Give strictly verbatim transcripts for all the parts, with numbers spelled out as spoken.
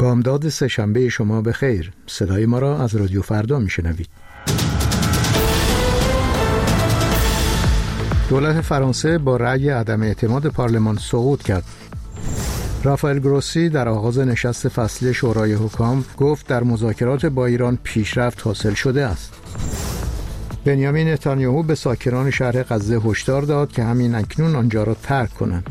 بامداد سه‌شنبه شما بخیر. صدای ما را از رادیو فردا میشنوید. دولت فرانسه با رأی عدم اعتماد پارلمان سقوط کرد. رافائل گروسی در آغاز نشست فصلی شورای حکام گفت در مذاکرات با ایران پیشرفت حاصل شده است. بنیامین نتانیاهو به ساکنان شهر غزه هشدار داد که همین اکنون آنجا را ترک کنند.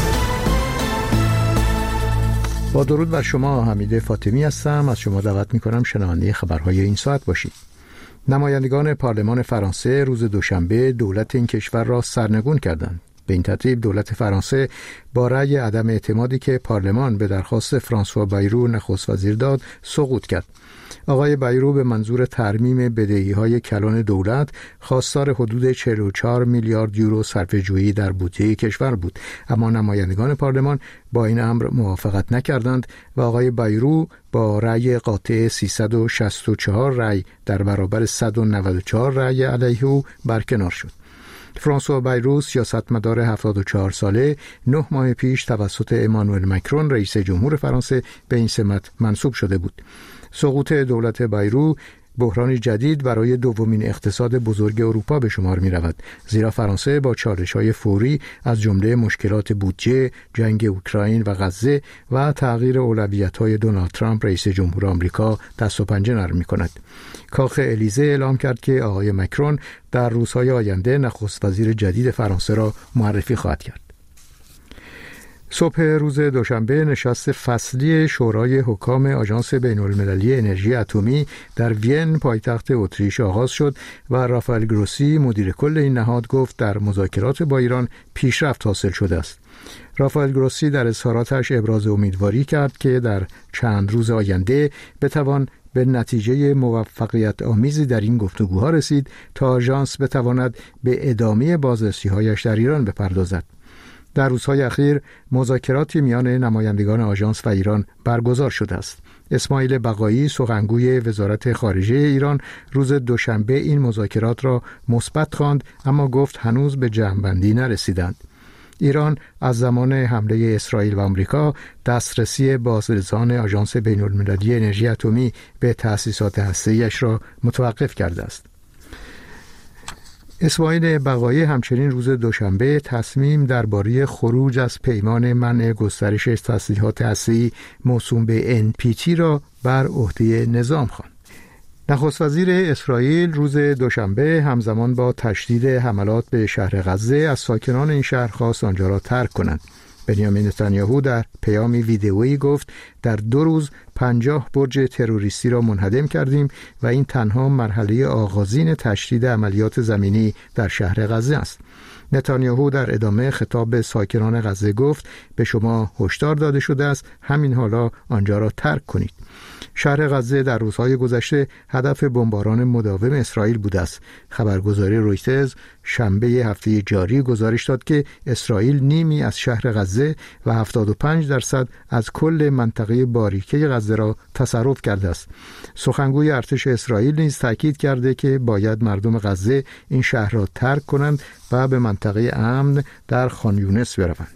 با درود بر شما، حمید فاطمی هستم. از شما دعوت می‌کنم شنونده خبرهای این ساعت باشید. نمایندگان پارلمان فرانسه روز دوشنبه دولت این کشور را سرنگون کردند. به این ترتیب دولت فرانسه با رأی عدم اعتمادی که پارلمان به درخواست فرانسوا بایرو نخست وزیر داد سقوط کرد. آقای بایرو به منظور ترمیم بدهی‌های کلان دولت خواستار حدود چهل و چهار میلیارد یورو صرفه‌جویی در بودجه کشور بود، اما نمایندگان پارلمان با این امر موافقت نکردند و آقای بایرو با رأی قاطع سیصد و شصت و چهار رأی در برابر صد و نود و چهار رأی علیه او برکنار شد. فرانسوا بایرو سیاستمدار هفتاد و چهار ساله نه ماه پیش توسط امانوئل مکرون رئیس جمهور فرانسه به این سمت منصوب شده بود. سقوط دولت بایرو بحرانی جدید برای دومین اقتصاد بزرگ اروپا به شمار می رود، زیرا فرانسه با چالش‌های فوری از جمله مشکلات بودجه، جنگ اوکراین و غزه و تغییر اولویت‌های دونالد ترامپ رئیس جمهور آمریکا دست و پنجه نرم می‌کند. کاخ الیزه اعلام کرد که آقای مکرون در روزهای آینده نخست وزیر جدید فرانسه را معرفی خواهد کرد. صبح روز دوشنبه نشست فصلی شورای حکام آژانس بین‌المللی انرژی اتمی در وین پایتخت اتریش آغاز شد و رافائل گروسی مدیر کل این نهاد گفت در مذاکرات با ایران پیشرفت حاصل شده است. رافائل گروسی در اظهاراتش ابراز امیدواری کرد که در چند روز آینده بتوان به نتیجه موفقیت آمیزی در این گفتگوها رسید تا آژانس بتواند به ادامه بازرسی‌هایش در ایران بپردازد. در روزهای اخیر مذاکراتی میان نمایندگان آژانس و ایران برگزار شده است. اسماعیل بقایی سخنگوی وزارت خارجه ایران روز دوشنبه این مذاکرات را مثبت خواند، اما گفت هنوز به جمع‌بندی نرسیدند. ایران از زمان حمله اسرائیل و آمریکا دسترسی بازرسان آژانس بین‌المللی انرژی اتمی به تأسیسات هسته‌ایش را متوقف کرده است. اسماعیل بقایی همچنین روز دوشنبه تصمیم درباره خروج از پیمان منع گسترش تسلیحات هسته‌ای موسوم به ان پی تی را بر عهده نظام خواند. نخست وزیر اسرائیل روز دوشنبه همزمان با تشدید حملات به شهر غزه از ساکنان این شهر خواست آنجا را ترک کنند. بنیامین نتانیاهو در پیامی ویدئویی گفت در دو روز پنجاه برج تروریستی را منهدم کردیم و این تنها مرحله آغازین تشدید عملیات زمینی در شهر غزه است. نتانیاهو در ادامه خطاب به ساکنان غزه گفت به شما هشدار داده شده است، همین حالا آنجا را ترک کنید. شهر غزه در روزهای گذشته هدف بمباران مداوم اسرائیل بوده است. خبرگزاری رویترز شنبه هفته جاری گزارش داد که اسرائیل نیمی از شهر غزه و هفتاد و پنج درصد از کل منطقه باریکه غزه را تصرف کرده است. سخنگوی ارتش اسرائیل نیز تاکید کرده که باید مردم غزه این شهر را ترک کنند و به منطقه امن در خان یونس بروند.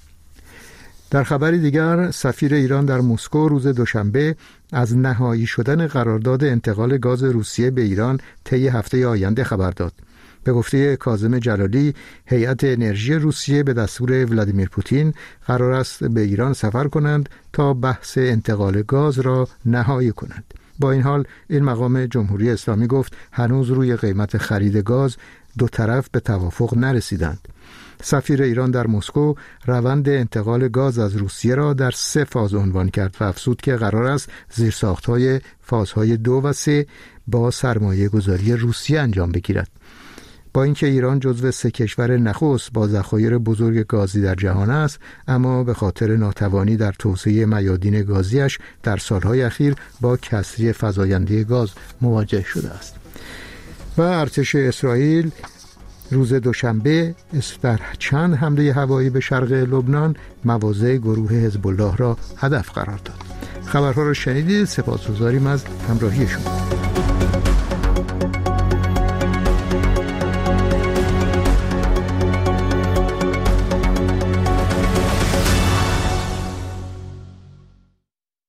در خبری دیگر، سفیر ایران در مسکو روز دوشنبه از نهایی شدن قرارداد انتقال گاز روسیه به ایران طی هفته آینده خبر داد. به گفته کاظم جلالی، هیئت انرژی روسیه به دستور ولادیمیر پوتین قرار است به ایران سفر کنند تا بحث انتقال گاز را نهایی کنند. با این حال این مقام جمهوری اسلامی گفت هنوز روی قیمت خرید گاز دو طرف به توافق نرسیدند. سفیر ایران در مسکو روند انتقال گاز از روسیه را در سه فاز عنوان کرد و افزود که قرار است زیرساخت‌های فازهای دو و سه با سرمایه گذاری روسیه انجام بگیرد. با اینکه ایران جزو سه کشور نخست با ذخایر بزرگ گازی در جهان است، اما به خاطر ناتوانی در توسعه میادین گازیش در سالهای اخیر با کسری فزاینده گاز مواجه شده است. و ارتش اسرائیل روز دوشنبه در چند حمله هوایی به شرق لبنان مواضع گروه حزب الله را هدف قرار داد. خبرها را شنیدید. سپاسگزاریم از همراهی شما.